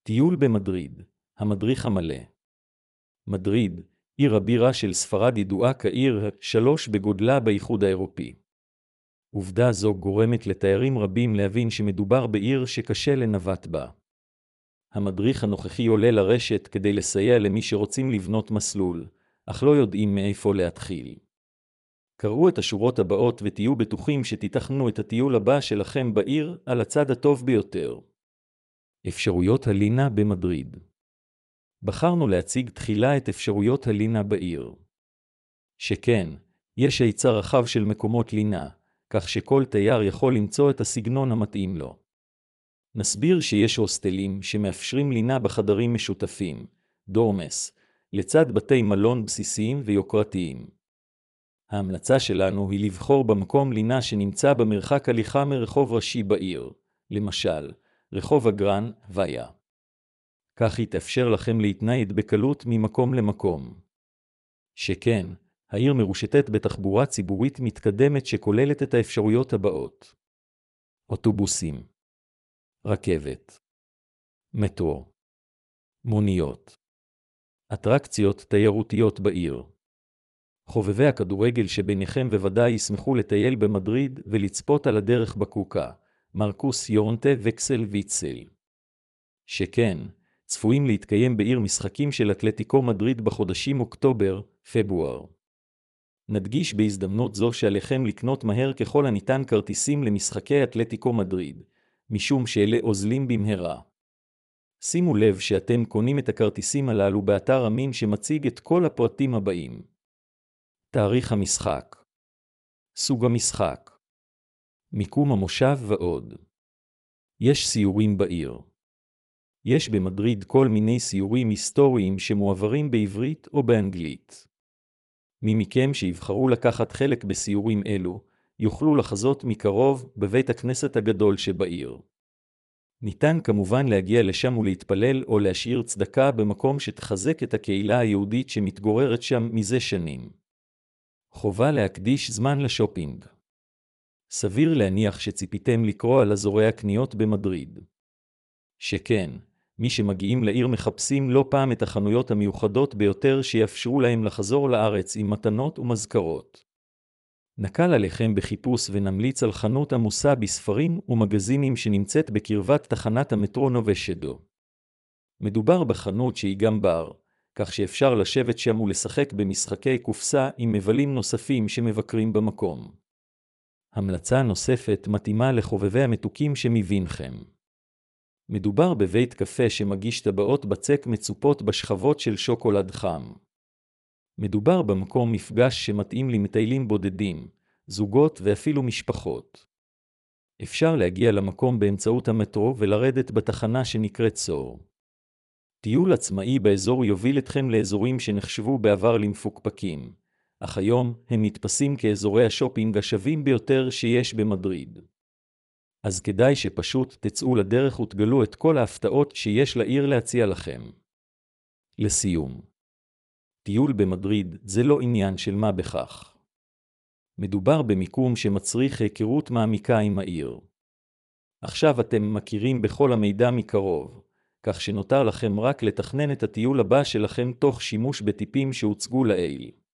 טיול במדריד, המדריך המלא. מדריד, עיר הבירה של ספרד ידועה כעיר 3 בגודלה באיחוד האירופי. עובדה זו גורמת לתיירים רבים להבין שמדובר בעיר שקשה לנווט בה. המדריך הנוכחי עולה לרשת כדי לסייע למי שרוצים לבנות מסלול, אך לא יודעים מאיפה להתחיל. קראו את השורות הבאות ותהיו בטוחים שתתכננו את הטיול הבא שלכם בעיר על הצד הטוב ביותר. אפשרויות הלינה במדריד. בחרנו להציג תחילה את אפשרויות הלינה בעיר. שכן, יש היצע רחב של מקומות לינה, כך שכל תייר יכול למצוא את הסגנון המתאים לו. נסביר שיש הוסטלים שמאפשרים לינה בחדרים משותפים, דורמס, לצד בתי מלון בסיסיים ויוקרתיים. ההמלצה שלנו היא לבחור במקום לינה שנמצא במרחק הליכה מרחוב ראשי בעיר, למשל, רחוב הגרן, ויה. כך יתאפשר לכם להתנייד בקלות ממקום למקום. שכן, העיר מרושתת בתחבורה ציבורית מתקדמת שכוללת את האפשרויות הבאות. אוטובוסים, רכבת, מטרו, מוניות, אטרקציות תיירותיות בעיר. חובבי הכדורגל שביניכם בוודאי ישמחו לטייל במדריד ולצפות על הדרך בקוקה, מרקוס יורנטה וקסל ויצל. שכן, צפויים להתקיים בעיר משחקים של אתלטיקו מדריד בחודשים אוקטובר, פברואר. נדגיש בהזדמנות זו שעליכם לקנות מהר ככל הניתן כרטיסים למשחקי אתלטיקו מדריד, משום שאלה אוזלים במהרה. שימו לב שאתם קונים את הכרטיסים הללו באתר אמין שמציג את כל הפרטים הבאים. תאריך המשחק, סוג המשחק, מיקום המושב ועוד. יש סיורים בעיר. יש במדריד כל מיני סיורים היסטוריים שמועברים בעברית או באנגלית. מי מכם שיבחרו לקחת חלק בסיורים אלו, יוכלו לחזות מקרוב בבית הכנסת הגדול שבעיר. ניתן כמובן להגיע לשם ולהתפלל או להשאיר צדקה במקום שתחזק את הקהילה היהודית שמתגוררת שם מזה שנים. חובה להקדיש זמן לשופינג. סביר להניח שציפיתם לקרוא על אזורי הקניות במדריד. שכן, מי שמגיעים לעיר מחפשים לא פעם את החנויות המיוחדות ביותר שיאפשרו להם לחזור לארץ עם מתנות ומזכרות. נקל עליכם בחיפוש ונמליץ על חנות עמוסה בספרים ומגזינים שנמצאת בקרבת תחנת המטרו נובשדו. מדובר בחנות שהיא גם בר, כך שאפשר לשבת שם ולשחק במשחקי קופסה עם מבלים נוספים שמבקרים במקום. המלצה נוספת מתאימה לחובבי המתוקים שמבינכם. מדובר בבית קפה שמגיש טבעות בצק מצופות בשכבות של שוקולד חם. מדובר במקום מפגש שמתאים למטיילים בודדים, זוגות ואפילו משפחות. אפשר להגיע למקום באמצעות המטרו ולרדת בתחנה שנקראת סור. טיול עצמאי באזור יוביל אתכם לאזורים שנחשבו בעבר למפוקפקים, אך היום הם נתפסים כאזורי השופינג השווים ביותר שיש במדריד. אז כדאי שפשוט תצאו לדרך ותגלו את כל ההפתעות שיש לעיר להציע לכם. לסיום, טיול במדריד זה לא עניין של מה בכך. מדובר במיקום שמצריך היכרות מעמיקה עם העיר. עכשיו אתם מכירים בכל המידע מקרוב, כך שנותר לכם רק לתכנן את הטיול הבא שלכם תוך שימוש בטיפים שהוצגו לעיל.